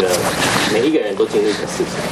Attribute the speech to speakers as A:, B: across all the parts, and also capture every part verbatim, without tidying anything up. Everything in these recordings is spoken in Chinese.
A: 每一个人都经历的事情。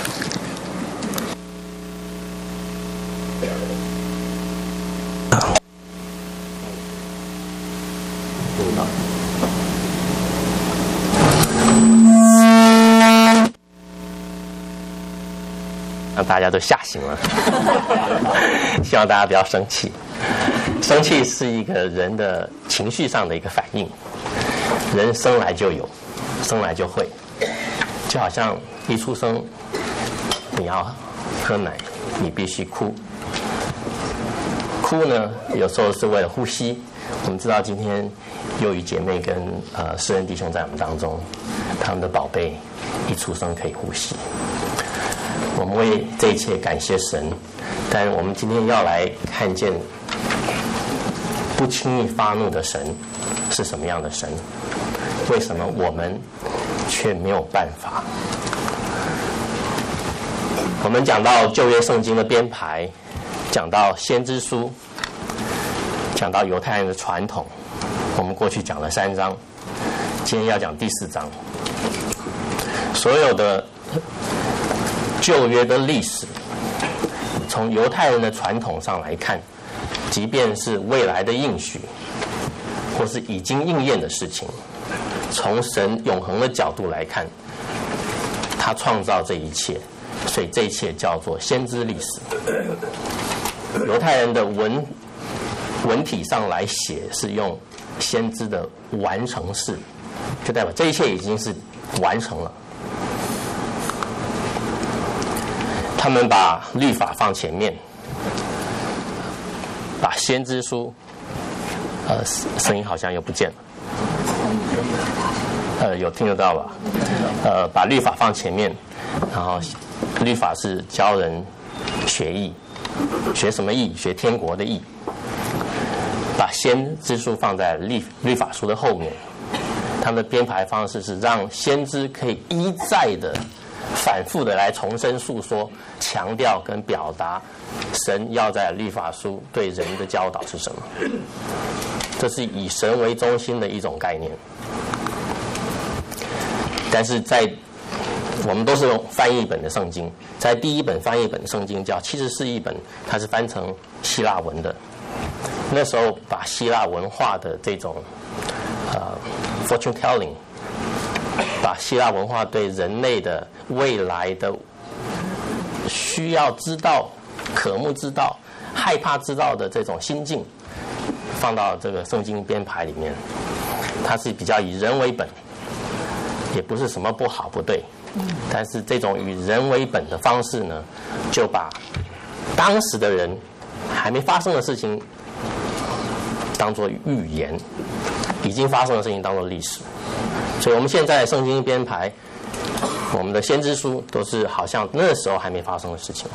A: 让大家都吓醒了，希望大家不要生气。生气是一个人的情绪上的一个反应，人生来就有，生来就会。就好像一出生，你要喝奶，你必须哭。哭呢，有时候是为了呼吸。我们知道今天幼语姐妹跟呃诗人弟兄在我们当中，他们的宝贝一出生可以呼吸。我们为这一切感谢神，但我们今天要来看见不轻易发怒的神是什么样的神？为什么我们却没有办法？我们讲到旧约圣经的编排，讲到先知书，讲到犹太人的传统，我们过去讲了三章，今天要讲第四章。所有的旧约的历史，从犹太人的传统上来看，即便是未来的应许，或是已经应验的事情，从神永恒的角度来看，他创造这一切，所以这一切叫做先知历史。犹太人的文文体上来写是用先知的完成式，就代表这一切已经是完成了。他们把律法放前面，把先知书，呃，声音好像又不见了，呃，有听得到吧？呃，把律法放前面，然后律法是教人学义，学什么义？学天国的义。把先知书放在律律法书的后面，他们的编排方式是让先知可以一再的反复的来重申诉说，强调跟表达神要在律法书对人的教导是什么。这是以神为中心的一种概念。但是在我们都是用翻译本的圣经，在第一本翻译本的圣经叫七十四译本，它是翻成希腊文的。那时候把希腊文化的这种呃 fortune telling， 把希腊文化对人类的未来的需要知道、渴慕知道、害怕知道的这种心境，放到这个圣经编排里面，它是比较以人为本，也不是什么不好不对，但是这种以人为本的方式呢，就把当时的人还没发生的事情当作预言，已经发生的事情当作历史。所以我们现在圣经编排，我们的先知书都是好像那时候还没发生的事情。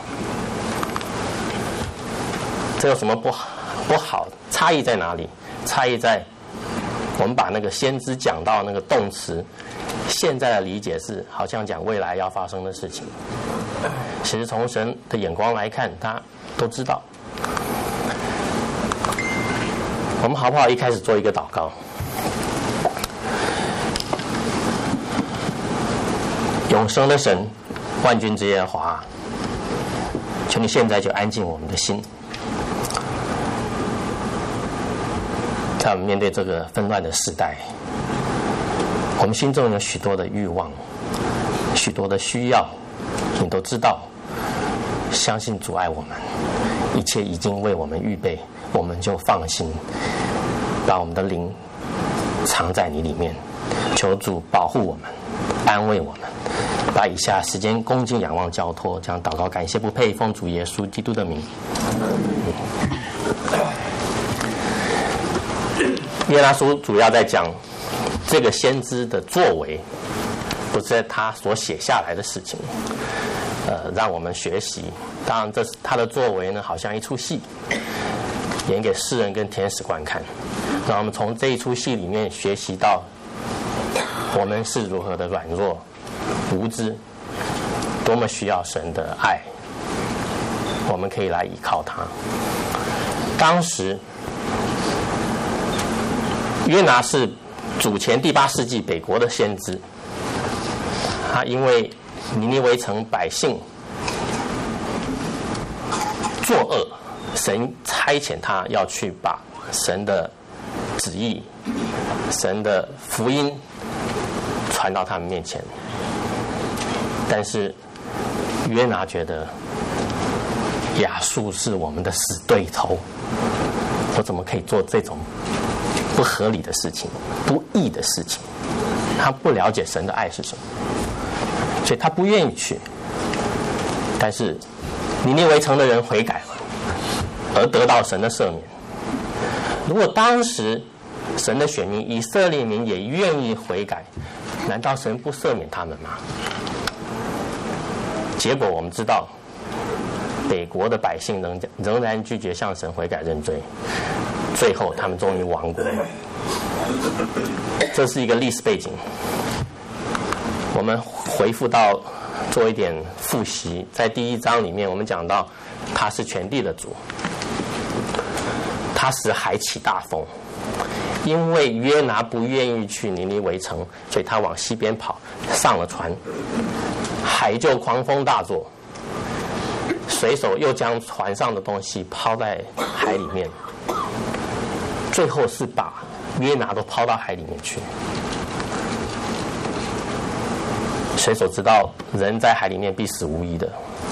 A: 这有什么不好？不好？差异在哪里？差异在我们把那个先知讲到那个动词，现在的理解是好像讲未来要发生的事情。其实从神的眼光来看，他都知道。我们好不好一开始做一个祷告？永生的神，万军之耶和华，求你现在就安静我们的心，在我们面对这个纷乱的时代，我们心中有许多的欲望，许多的需要，你都知道。相信主爱我们，一切已经为我们预备，我们就放心，把我们的灵藏在你里面。求主保护我们，安慰我们。把以下时间恭敬仰望交托，将祷告感谢不配，奉主耶稣基督的名。约拿书主要在讲这个先知的作为，不是他所写下来的事情，呃，让我们学习。当然，这是他的作为呢，好像一出戏，演给世人跟天使观看。让我们从这一出戏里面学习到，我们是如何的软弱、无知，多么需要神的爱，我们可以来依靠他。当时约拿是主前第八世纪北国的先知， 他因为尼尼微城百姓作恶，神差遣他要去把神的旨意、神的福音传到他们面前。但是约拿觉得亚述是我们的死对头，我怎么可以做这种不合理的事情、不义的事情？他不了解神的爱是什么，所以他不愿意去。但是尼尼微城的人悔改了，而得到神的赦免。如果当时神的选民以色列民也愿意悔改，难道神不赦免他们吗？结果我们知道，北国的百姓仍仍然拒绝向神悔改认罪，最后他们终于亡国了。这是一个历史背景。我们回复到做一点复习，在第一章里面我们讲到他是全地的主，他使海起大风，因为约拿不愿意去尼尼微城，所以他往西边跑，上了船，海就狂风大作，水手又将船上的东西抛在海里面，最后是把约拿都抛到海里面去。水手知道人在海里面必死无疑的，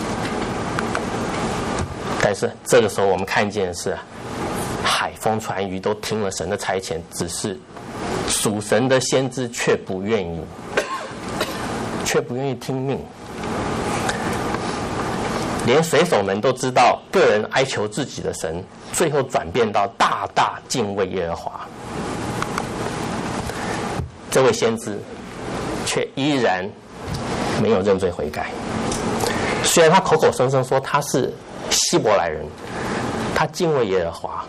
A: 但是这个时候我们看见的是海风船鱼都听了神的差遣，只是属神的先知却不愿意，却不愿意听命。连水手们都知道个人哀求自己的神，最后转变到大大敬畏耶和华。这位先知却依然没有认罪悔改。虽然他口口声声说他是希伯来人，他敬畏耶和华，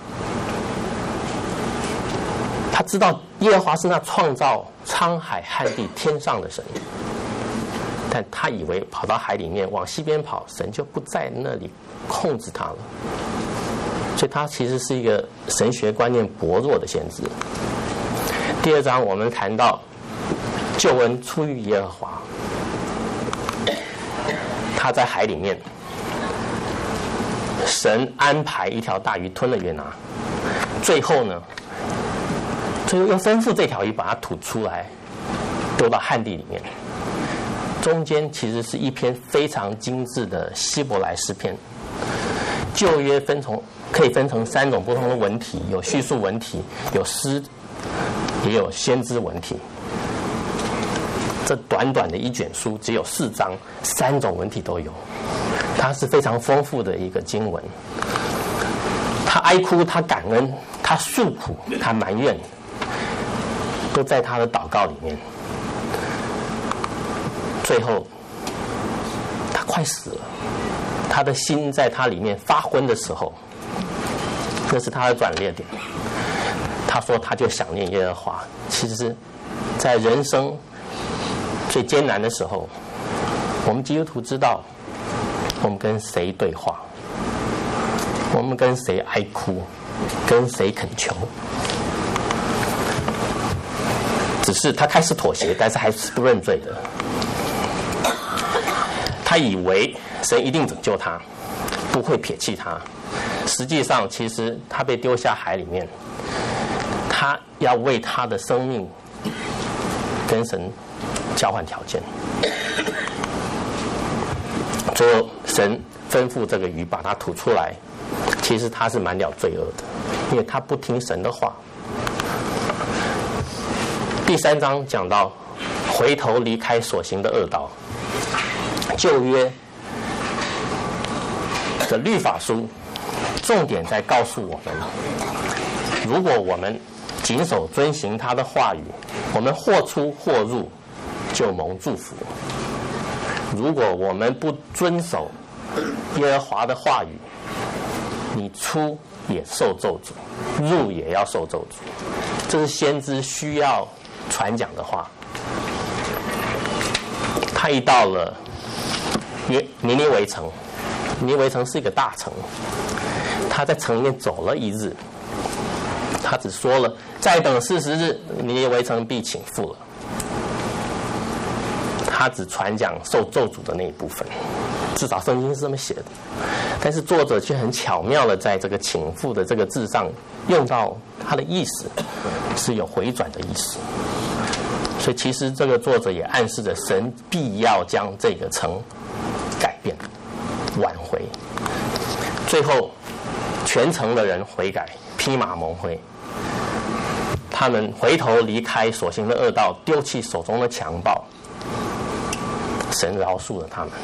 A: 他知道耶和华是那创造沧海旱地天上的神，但他以为跑到海里面往西边跑，神就不在那里控制他了。所以他其实是一个神学观念薄弱的先知。第二章我们谈到救恩出于耶和华，他在海里面，神安排一条大鱼吞了约拿，最后呢，最后又吩咐这条鱼把它吐出来，丢到旱地里面。中间其实是一篇非常精致的希伯来诗篇。旧约分成可以分成三种不同的文体，有叙述文体，有诗，也有先知文体。这短短的一卷书只有四章，三种文体都有，它是非常丰富的一个经文。他哀哭，他感恩，他诉苦，他埋怨，都在他的祷告里面。最后他快死了，他的心在他里面发昏的时候，那是他的转捩点。他说他就想念耶和华。其实在人生最艰难的时候，我们基督徒知道我们跟谁对话，我们跟谁哀哭，跟谁恳求。只是他开始妥协，但是还是不认罪的。他以为神一定拯救他，不会撇弃他。实际上其实他被丢下海里面，他要为他的生命跟神交换条件。最后神吩咐这个鱼把它吐出来，其实他是满了罪恶的，因为他不听神的话。第三章讲到回头离开所行的恶道。旧约的律法书重点在告诉我们，如果我们谨守遵行他的话语，我们或出或入就蒙祝福。如果我们不遵守耶和华的话语，你出也受咒诅，入也要受咒诅。这是先知需要传讲的话。他一到了尼尼微城，尼尼微城是一个大城，他在城里面走了一日，他只说了再等四十日，尼尼微城必倾覆了。 他只传讲受咒诅的那一部分，至少圣经是这么写的。但是作者却很巧妙的在这个请父的这个字上用到他的意思是有回转的意思，所以其实这个作者也暗示着神必要将这个城改变挽回，最后全城的人悔改，披麻蒙灰，他们回头离开所行的恶道，丢弃手中的强暴，神饶恕了他们。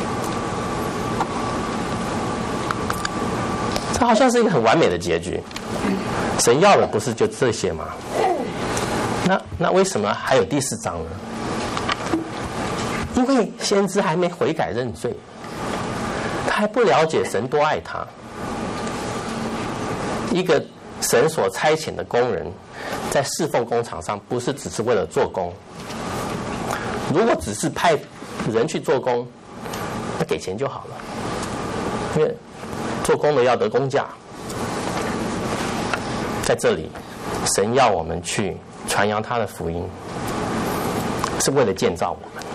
A: 这好像是一个很完美的结局，神要的不是就这些吗？那那为什么还有第四章呢？因为先知还没悔改认罪，他还不了解神多爱他。一个神所差遣的工人，在侍奉工厂上，不是只是为了做工。如果只是派人去做工，那给钱就好了，因为做工的要得工价。在这里，神要我们去传扬他的福音，是为了建造我们。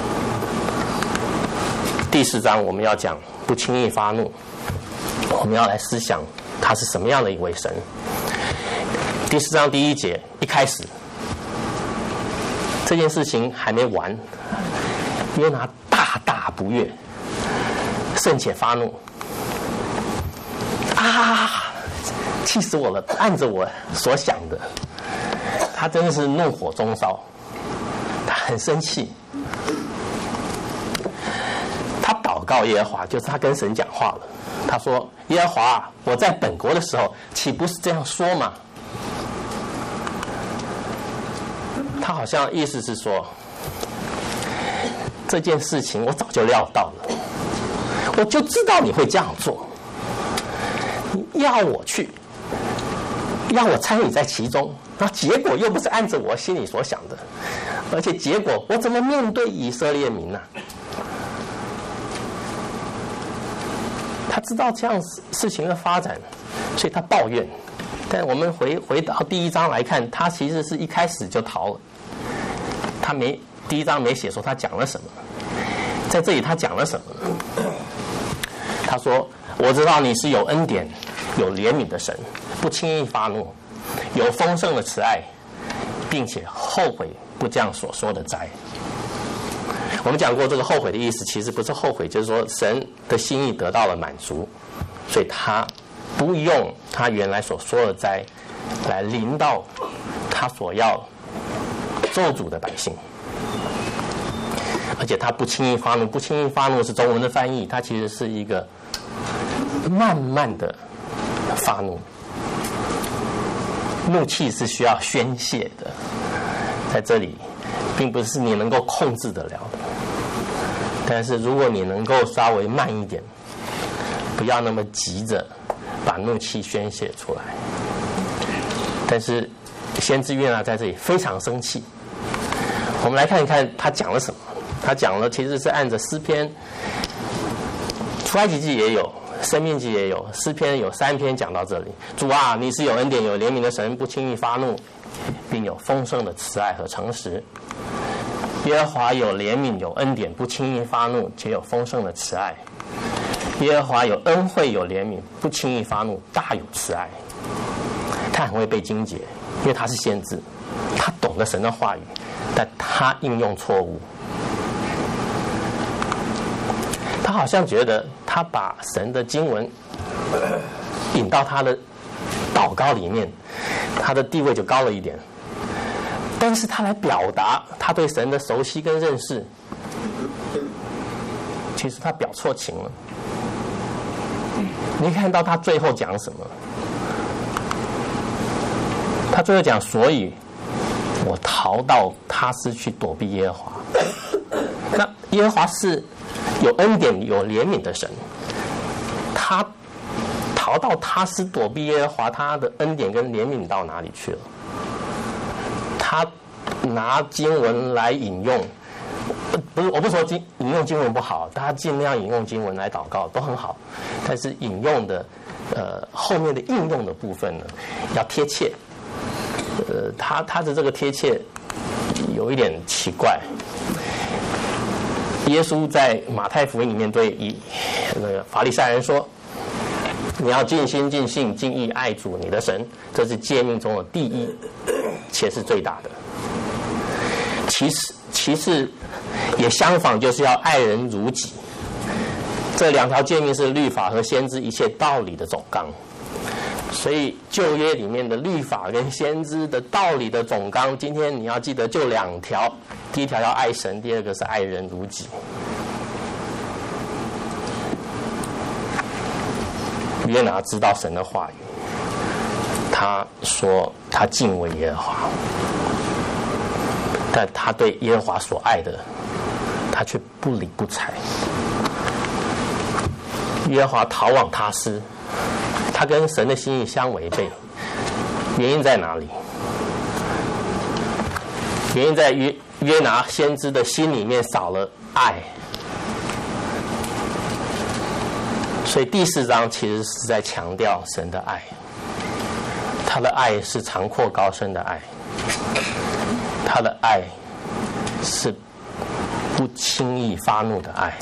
A: 第四章我们要讲不轻易发怒，我们要来思想他是什么样的一位神。第四章第一节一开始，这件事情还没完，约拿大大不悦，甚且发怒，啊，气死我了！按着我所想的，他真的是怒火中烧，他很生气。他祷告耶和华，就是他跟神讲话了。他说：“耶和华，我在本国的时候，岂不是这样说吗？”他好像意思是说，这件事情我早就料到了，我就知道你会这样做。你要我去，要我参与在其中，那结果又不是按照我心里所想的，而且结果我怎么面对以色列民呢？他知道这样事情的发展，所以他抱怨。但我们回回到第一章来看，他其实是一开始就逃了。他没第一章没写说他讲了什么，在这里他讲了什么呢？他说：“我知道你是有恩典、有怜悯的神，不轻易发怒，有丰盛的慈爱，并且后悔不这样所说的灾。”我们讲过，这个后悔的意思其实不是后悔，就是说神的心意得到了满足，所以他不用他原来所说的灾来临到他所要咒诅的百姓，而且他不轻易发怒。不轻易发怒是中文的翻译，它其实是一个慢慢的发怒，怒气是需要宣泄的，在这里并不是你能够控制得了的。但是如果你能够稍微慢一点，不要那么急着把怒气宣泄出来。但是先知约拿在这里非常生气。我们来看一看他讲了什么。他讲了其实是按着诗篇、出埃及记也有，申命记也有，诗篇有三篇讲到这里。主啊，你是有恩典有怜悯的神，不轻易发怒，并有丰盛的慈爱和诚实。耶和华有怜悯有恩典，不轻易发怒，且有丰盛的慈爱。耶和华有恩惠有怜悯，不轻易发怒，大有慈爱。他很会背经节，因为他是先知，他懂得神的话语，但他应用错误。他好像觉得他把神的经文引到他的祷告里面，他的地位就高了一点。但是他来表达他对神的熟悉跟认识，其实他表错情了。你看到他最后讲什么？他最后讲：所以我逃到他施去躲避耶和华。那耶和华是有恩典有怜悯的神，他逃到他施躲避耶和华，他的恩典跟怜悯到哪里去了？他拿经文来引用，不是我不说经引用经文不好，他尽量引用经文来祷告都很好，但是引用的呃后面的应用的部分呢，要贴切。呃，他他的这个贴切有一点奇怪。 耶稣在马太福音里面对以那个法利赛人说：“你要尽心、尽性、尽意爱主你的神，这是诫命中的第一，且是最大的。其次，其次也相仿，就是要爱人如己。这两条诫命是律法和先知一切道理的总纲。所以旧约里面的律法跟先知的道理的总纲，今天你要记得就两条：第一条要爱神，第二个是爱人如己。约拿知道神的话语，他说他敬畏耶和华，但他对耶和华所爱的，他却不理不睬。耶和华逃往他施，他跟神的心意相违背，原因在哪里？原因在约约拿先知的心里面少了爱。所以第四章其实是在强调神的爱，他的爱是长阔高深的爱，他的爱是不轻易发怒的爱。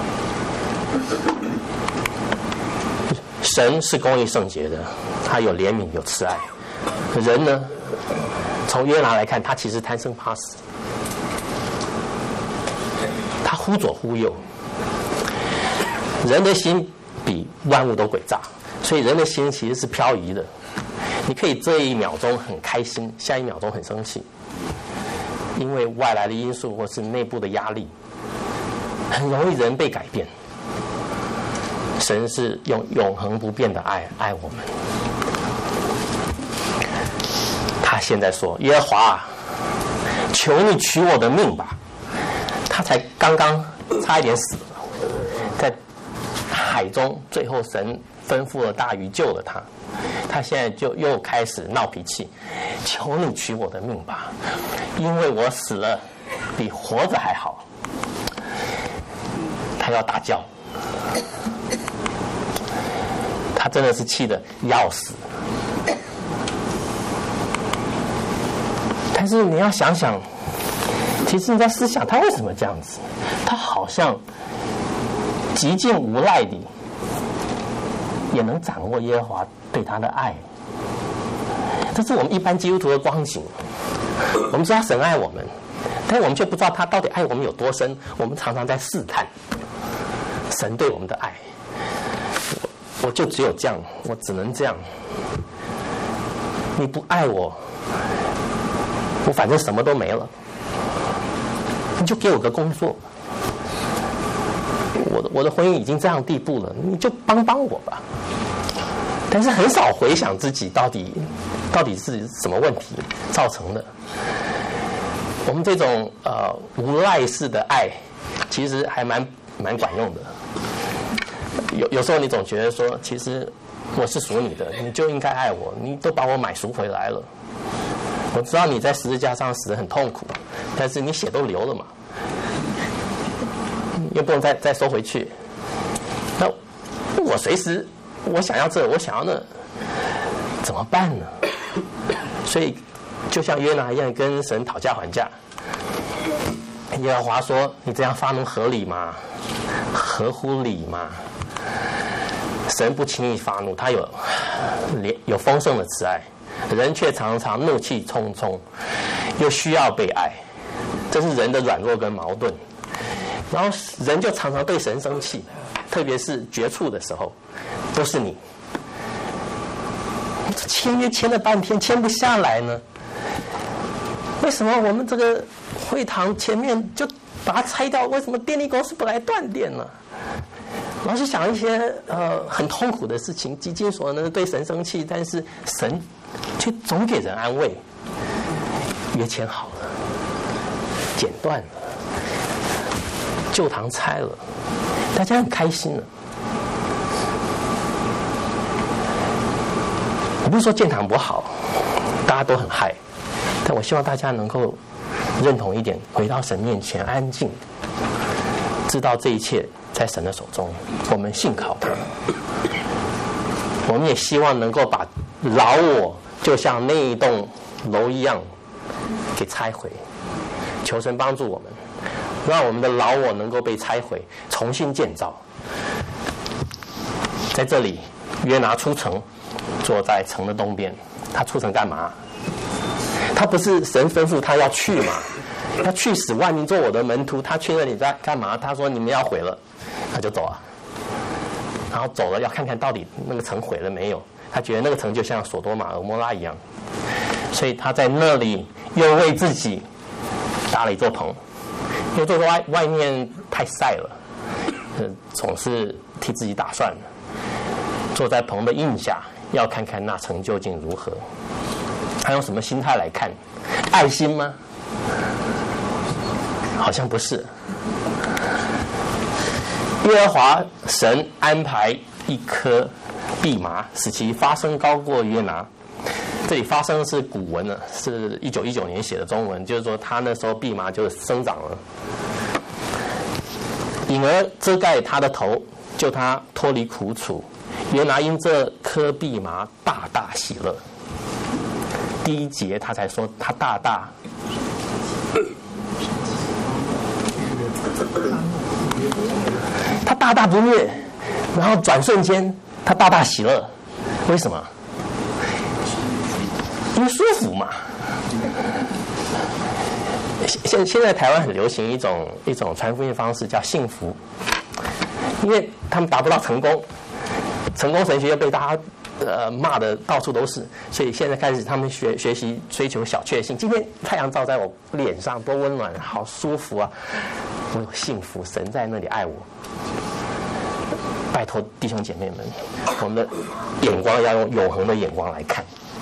A: 神是公义圣洁的，他有怜悯有慈爱。人呢，从约拿来看，他其实贪生怕死，他忽左忽右。人的心比万物都诡诈，所以人的心其实是漂移的。你可以这一秒钟很开心，下一秒钟很生气，因为外来的因素或是内部的压力，很容易人被改变。神是用永恒不变的爱爱我们。他现在说：“耶和华，求你取我的命吧。”他才刚刚差一点死了，在海中，最后神吩咐了大鱼救了他。他现在就又开始闹脾气，求你取我的命吧，因为我死了比活着还好。他要大叫，他真的是气得要死。但是你要想想，其实你在思想他为什么这样子？他好像极尽无赖地也能掌握耶和华对他的爱。这是我们一般基督徒的光景。我们知道神爱我们，但我们却不知道他到底爱我们有多深。我们常常在试探神对我们的爱。我就只有这样，我只能这样。你不爱我，我反正什么都没了，你就给我个工作。我的我的婚姻已经这样地步了，你就帮帮我吧。但是很少回想自己到底到底是什么问题造成的。我们这种呃无赖式的爱，其实还蛮蛮管用的。有有时候你总觉得说，其实我是属你的，你就应该爱我，你都把我买赎回来了。我知道你在十字架上死得很痛苦，但是你血都流了嘛，又不能再再收回去。那我随时我想要这，我想要那，怎么办呢？所以就像约拿一样，跟神讨价还价。耶和华说：“你这样发怒合理吗？合乎理吗？”神不轻易发怒，他有有丰盛的慈爱，人却常常怒气冲冲，又需要被爱，这是人的软弱跟矛盾。然后人就常常对神生气，特别是绝处的时候，都是你签约签了半天签不下来呢？为什么我们这个会堂前面就把它拆掉？为什么电力公司不来断电呢？老是想一些呃很痛苦的事情，基金所呢对神生气，但是神却总给人安慰。约签好了，剪断了，旧堂拆了，大家很开心了。我不是说建堂不好，大家都很嗨，但我希望大家能够认同一点，回到神面前安静，知道这一切在神的手中，我们信靠他。我们也希望能够把老我就像那一栋楼一样给拆毁。求神帮助我们， 让我们的老我能够被拆毁，重新建造。在这里，约拿出城，坐在城的东边。他出城干嘛？他不是神吩咐他要去嘛？他去使万民做我的门徒。他去那里在干嘛？他说你们要毁了，他就走了。然后走了要看看到底那个城毁了没有。他觉得那个城就像索多玛、俄摩拉一样，所以他在那里又为自己搭了一座棚，因为坐在外外面太晒了，呃，总是替自己打算。坐在棚的荫下，要看看那城究竟如何。他用什么心态来看？爱心吗？好像不是。耶和华神安排一颗蓖麻，使其发声高过约拿。这里发声是古文了，是一九一九年写的中文，就是说他那时候蓖麻就生长了，引而遮盖他的头，救他脱离苦楚。约拿因这颗蓖麻大大喜乐。第一节他才说他大大他大大不悦，然后转瞬间他大大喜乐。为什么？因为舒服嘛。现现在台湾很流行一种一种传福音方式，叫幸福，因为他们达不到成功，成功神学又被大家呃骂的到处都是，所以现在开始他们学学习追求小确幸。今天太阳照在我脸上，多温暖，好舒服啊！我有幸福，神在那里爱我。拜托弟兄姐妹们，我们的眼光要用永恒的眼光来看。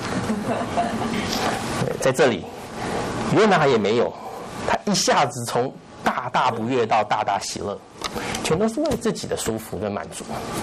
A: 在这里，约拿也没有，他一下子从大大不悦到大大喜乐，全都是为自己的舒服跟满足。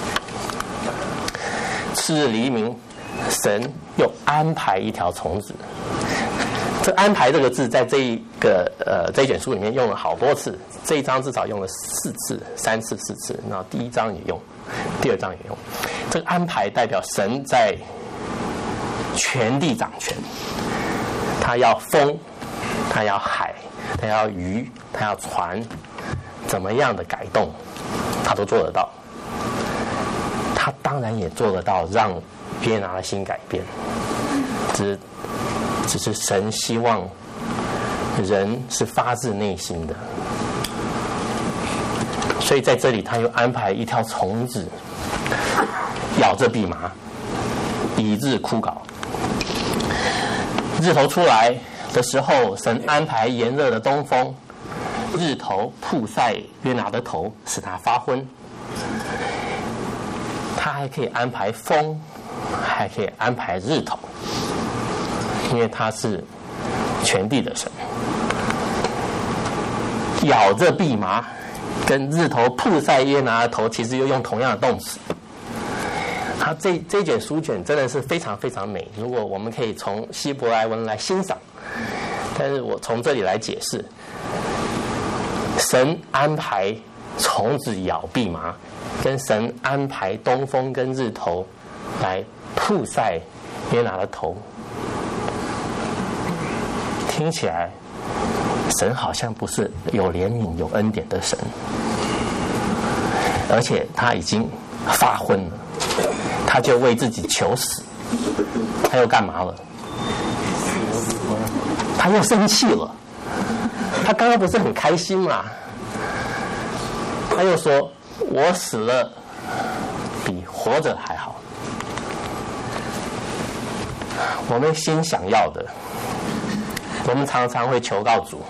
A: 次日黎明，神又安排一条虫子。这安排这个字在这一个呃这一卷书里面用了好多次，这一章至少用了四次、三次、四次，然后第一章也用，第二章也用。这个安排代表神在全地掌权，他要风，他要海，他要鱼，他要船，怎么样的改动，他都做得到。他当然也做得到让约拿的心改变，只只是神希望人是发自内心的，所以在这里他又安排一条虫子咬着蓖麻，以致枯槁。日头出来的时候，神安排炎热的东风，日头曝晒约拿的头，使他发昏。他还可以安排风，还可以安排日头，因为他是全地的神。咬着蓖麻跟日头曝晒约拿的头，其实又用同样的动词。他这这卷书卷真的是非常非常美，如果我们可以从希伯来文来欣赏，但是我从这里来解释，神安排虫子咬蓖麻，跟神安排东风跟日头来曝晒约拿的头，听起来神好像不是有怜悯有恩典的神，而且他已经发昏了，他就为自己求死。他又干嘛了？他又生气了。他刚刚不是很开心吗？他又说我死了比活着还好。我们心想要的，我们常常会求告主，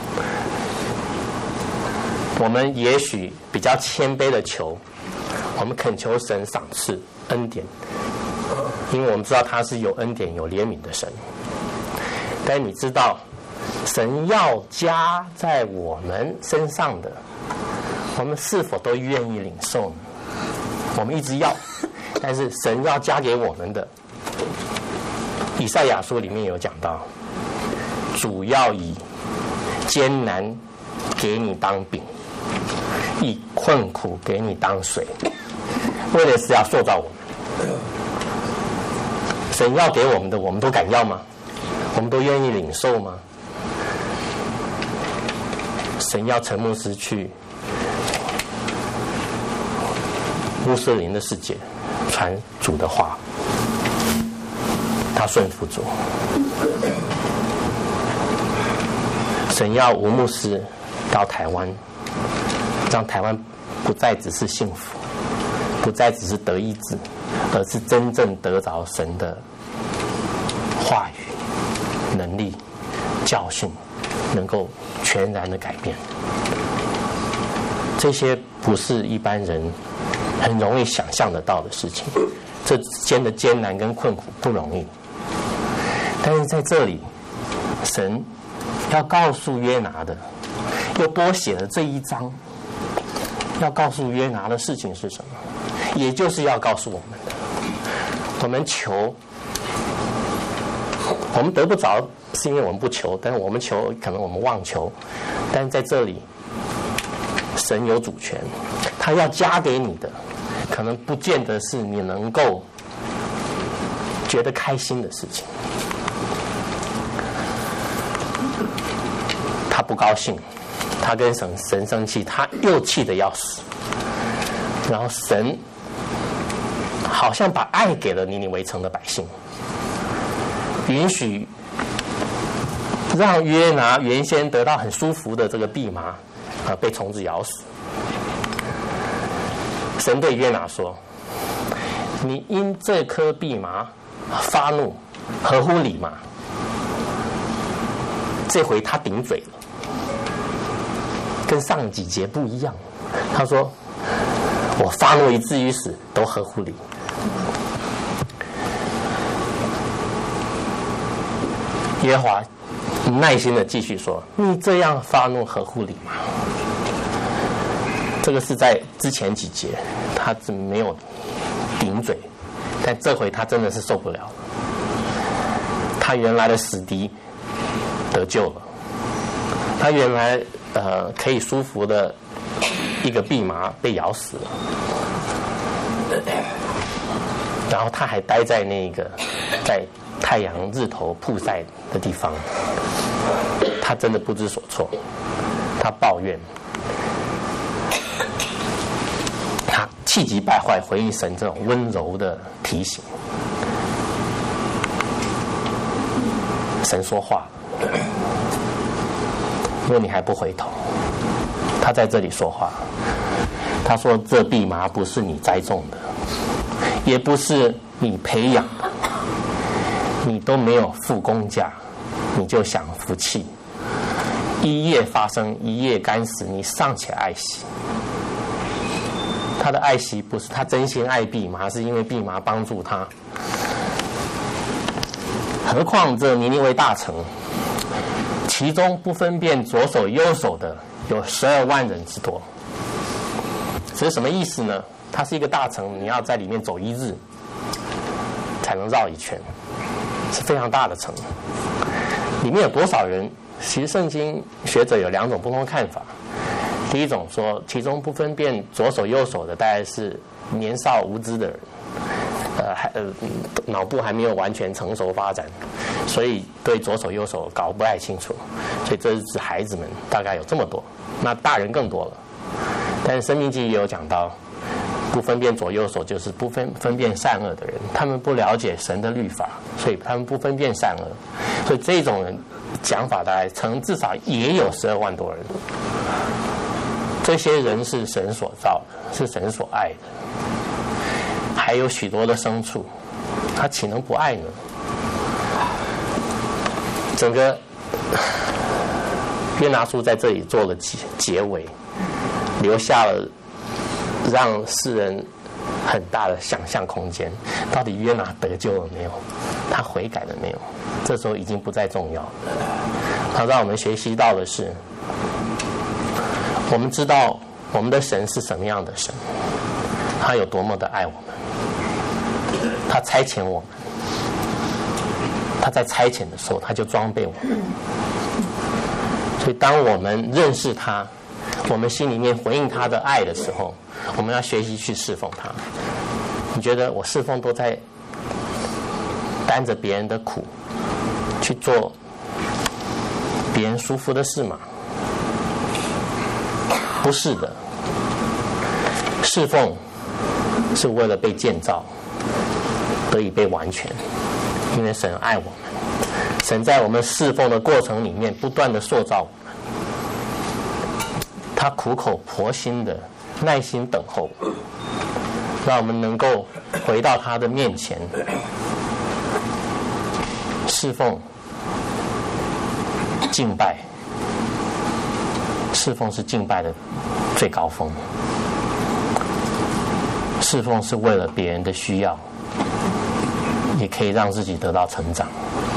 A: 我们也许比较谦卑的求，我们恳求神赏赐恩典，因为我们知道他是有恩典有怜悯的神。但你知道神要加在我们身上的，我们是否都愿意领受呢？我们一直要，但是神要加给我们的，以赛亚书里面有讲到，主要以艰难给你当饼，以困苦给你当水，为的是要塑造我们。神要给我们的，我们都敢要吗？我们都愿意领受吗？ 神要陈牧师去穆斯林的世界传主的话，他顺服主。神要吴牧师到台湾，让台湾不再只是幸福，不再只是得医治，而是真正得着神的话语、能力、教训，能够全然的改变。这些不是一般人很容易想象得到的事情，这之间的艰难跟困苦不容易。但是在这里，神要告诉约拿的，又多写了这一章，要告诉约拿的事情是什么？也就是要告诉我们的，我们求，我们得不着，是因为我们不求，但是我们求，可能我们妄求。但是在这里，神有主权，他要加给你的，可能不见得是你能够觉得开心的事情。他不高兴，他跟神神生气，他又气得要死。然后神好像把爱给了尼尼微城的百姓，允许让约拿原先得到很舒服的这个蓖麻啊、呃、被虫子咬死。神对约拿说：“你因这颗蓖麻发怒，合乎理吗？”这回他顶嘴了，跟上几节不一样。他说：“我发怒以至于死，都合乎理。”耶和华耐心的继续说：“你这样发怒合乎理吗？”这个是在之前几节他是没有顶嘴，但这回他真的是受不了了。他原来的死敌得救了，他原来呃可以舒服的一个蓖麻被咬死了，然后他还待在那个在太阳日头曝晒的地方，他真的不知所措，他抱怨，他气急败坏回应神这种温柔的提醒。神说话，如果你还不回头，他在这里说话，他说：“这蓖麻不是你栽种的，也不是你培养的，你都没有付工价，你就享福气。一夜发生，一夜干死，你尚且爱惜。”他的爱惜不是他真心爱蓖麻，是因为蓖麻帮助他。何况这尼尼微大城，其中不分辨左手右手的有十二万人之多。这是什么意思呢？它是一个大城，你要在里面走一日才能绕一圈，是非常大的城。里面有多少人？其实圣经学者有两种不同的看法。第一种说，其中不分辨左手右手的大概是年少无知的人，呃，还呃脑部还没有完全成熟发展，所以对左手右手搞不太清楚，所以这是指孩子们大概有这么多，那大人更多了。但是《申命记》也有讲到，不分辨左右手就是不分分辨善恶的人，他们不了解神的律法，所以他们不分辨善恶，所以这种人讲法大概曾至少也有十二万多人。这些人是神所造的，是神所爱的，还有许多的牲畜，他岂能不爱呢？整个约拿书在这里做了结结尾，留下了让世人很大的想象空间。到底约拿得救了没有？他悔改了没有？这时候已经不再重要了。他让我们学习到的是，我们知道我们的神是什么样的神，他有多么的爱我们，他差遣我们，他在差遣的时候他就装备我们。所以当我们认识他，我们心里面回应他的爱的时候，我们要学习去侍奉他。你觉得我侍奉都在担着别人的苦去做别人舒服的事吗？ 不是的，侍奉是为了被建造，得以被完全，因为神爱我们，神在我们侍奉的过程里面不断的塑造我们，他苦口婆心的耐心等候，让我们能够回到他的面前。侍奉敬拜，侍奉是敬拜的最高峰，侍奉是为了别人的需要，也可以让自己得到成长。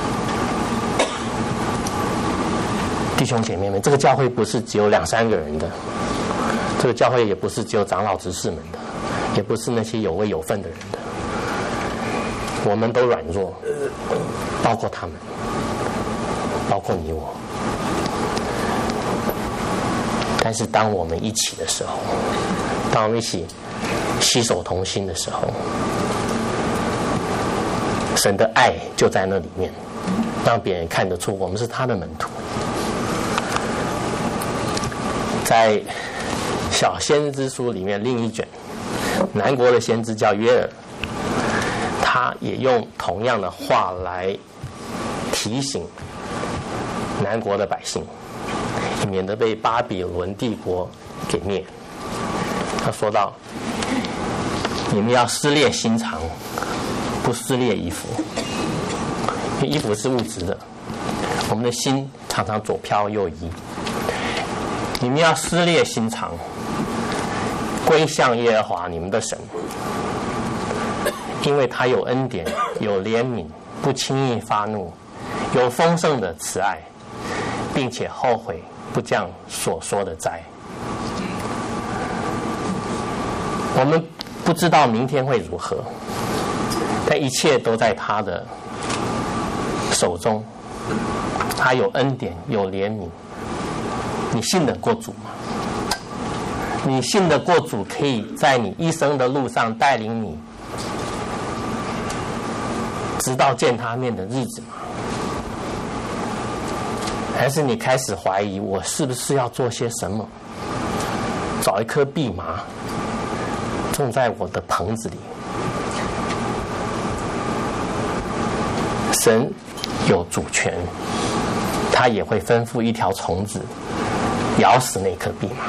A: 弟兄姐妹们，这个教会不是只有两三个人的，这个教会也不是只有长老执事们的，也不是那些有位有份的人的，我们都软弱，包括他们，包括你我。但是当我们一起的时候，当我们一起携手同心的时候，神的爱就在那里面，让别人看得出我们是他的门徒。在小先知书里面另一卷，南国的先知叫约尔，他也用同样的话来提醒南国的百姓，免得被巴比伦帝国给灭。他说到，你们要撕裂心肠，不撕裂衣服，因为衣服是物质的，我们的心常常左飘右移。你们要撕裂心肠，归向耶和华你们的神，因为他有恩典，有怜悯，不轻易发怒，有丰盛的慈爱，并且后悔不降所说的灾。我们不知道明天会如何，但一切都在他的手中。他有恩典，有怜悯。你信得过主吗？你信得过主可以在你一生的路上带领你直到见他面的日子吗？还是你开始怀疑，我是不是要做些什么，找一颗蓖麻种在我的棚子里？神有主权，他也会吩咐一条虫子咬死那颗蓖麻。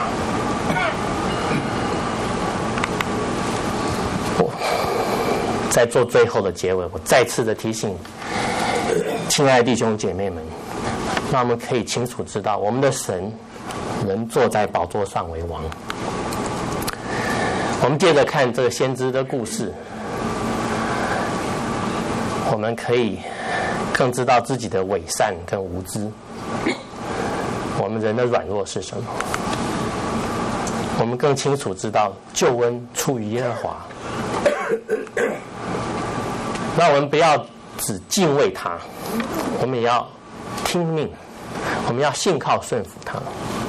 A: 我在做最后的结尾，我再次的提醒亲爱的弟兄姐妹们，让我们可以清楚知道，我们的神能坐在宝座上为王。我们接着看这个先知的故事，我们可以更知道自己的伪善跟无知，我们人的软弱是什么。我们更清楚知道救恩出于耶和华，那我们不要只敬畏他，我们也要听命，我们要信靠顺服他。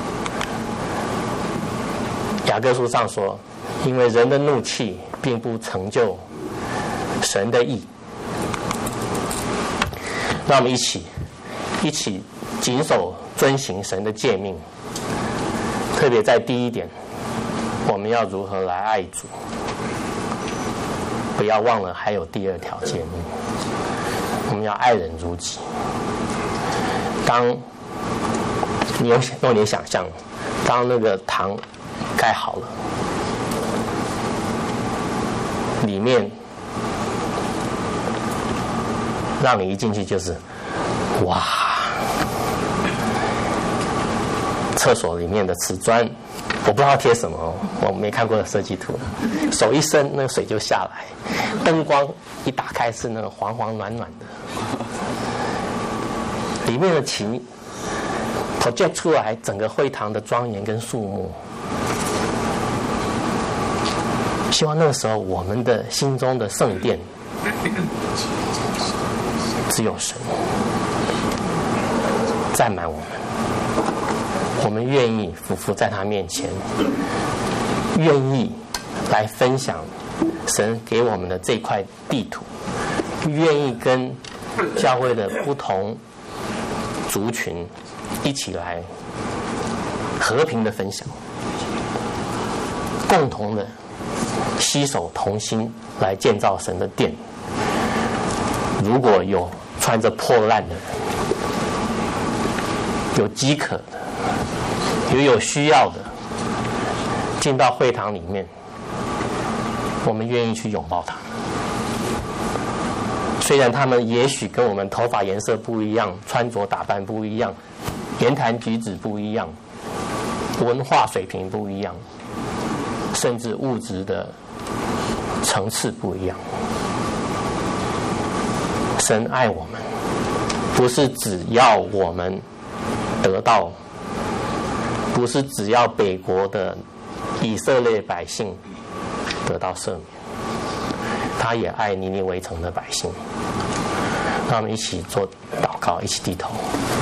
A: 雅各书上说，因为人的怒气并不成就神的义。让我们一起一起谨守遵行神的诫命，特别在第一点，我们要如何来爱主，不要忘了还有第二条诫命，我们要爱人如己。当你用用点想象，当那个堂盖好了，里面让你一进去就是哇，厕所里面的瓷砖我不知道贴什么哦，我没看过设计图，手一伸那个水就下来，灯光一打开是那个黄黄暖暖的，里面的琴 project 出来整个会堂的庄严跟肃穆。希望那个时候我们的心中的圣殿只有神占满我们，我们愿意俯伏在他面前，愿意来分享神给我们的这块地图，愿意跟教会的不同族群一起来和平的分享。 共同的携手同心来建造神的殿。如果有穿着破烂的人，有饥渴的，有有需要的，进到会堂里面，我们愿意去拥抱他。虽然他们也许跟我们头发颜色不一样，穿着打扮不一样，言谈举止不一样，文化水平不一样，甚至物质的层次不一样。神爱我们，不是只要我们得到，不是只要北国的以色列百姓得到赦免，他也爱尼尼微城的百姓。让我们一起做祷告，一起低头。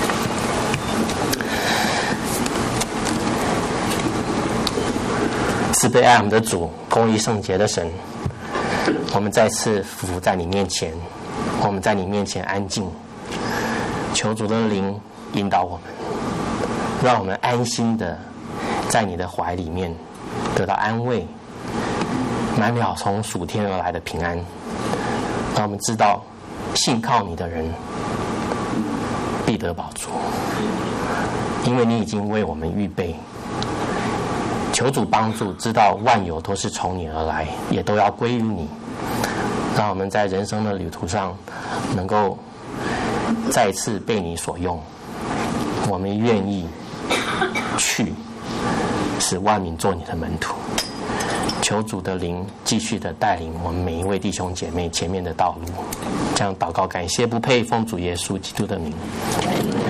A: 慈悲爱我们的主，公义圣洁的神，我们再次俯伏在你面前，我们在你面前安静，求主的灵引导我们，让我们安心的在你的怀里面得到安慰，满了从属天而来的平安。让我们知道信靠你的人必得饱足，因为你已经为我们预备。求主帮助，知道万有都是从你而来，也都要归于你。让我们在人生的旅途上能够再次被你所用，我们愿意去使万民做你的门徒。求主的灵继续的带领我们每一位弟兄姐妹前面的道路。这样祷告感谢不配，奉主耶稣基督的名。